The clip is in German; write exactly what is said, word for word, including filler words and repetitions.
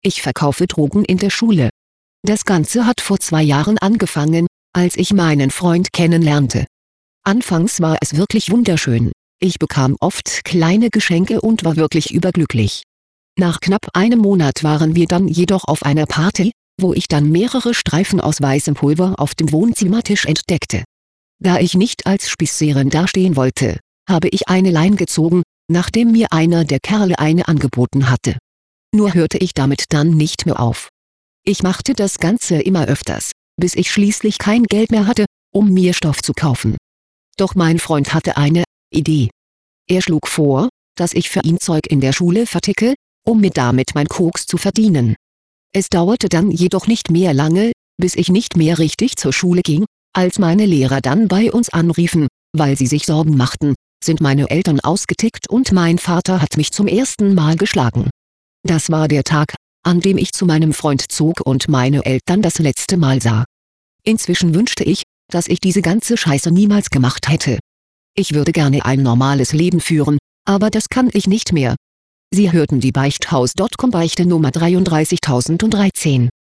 Ich verkaufe Drogen in der Schule. Das Ganze hat vor zwei Jahren angefangen, als ich meinen Freund kennenlernte. Anfangs war es wirklich wunderschön. Ich bekam oft kleine Geschenke und war wirklich überglücklich. Nach knapp einem Monat waren wir dann jedoch auf einer Party, wo ich dann mehrere Streifen aus weißem Pulver auf dem Wohnzimmertisch entdeckte. Da ich nicht als Spießerin dastehen wollte, habe ich eine Leine gezogen, nachdem mir einer der Kerle eine angeboten hatte. Nur hörte ich damit dann nicht mehr auf. Ich machte das Ganze immer öfters, bis ich schließlich kein Geld mehr hatte, um mir Stoff zu kaufen. Doch mein Freund hatte eine Idee. Er schlug vor, dass ich für ihn Zeug in der Schule verticke, um mir damit mein Koks zu verdienen. Es dauerte dann jedoch nicht mehr lange, bis ich nicht mehr richtig zur Schule ging, als meine Lehrer dann bei uns anriefen, weil sie sich Sorgen machten, sind meine Eltern ausgetickt und mein Vater hat mich zum ersten Mal geschlagen. Das war der Tag, an dem ich zu meinem Freund zog und meine Eltern das letzte Mal sah. Inzwischen wünschte ich, dass ich diese ganze Scheiße niemals gemacht hätte. Ich würde gerne ein normales Leben führen, aber das kann ich nicht mehr. Sie hörten die Beichthaus Punkt com Beichte Nummer dreiunddreißigtausenddreizehn.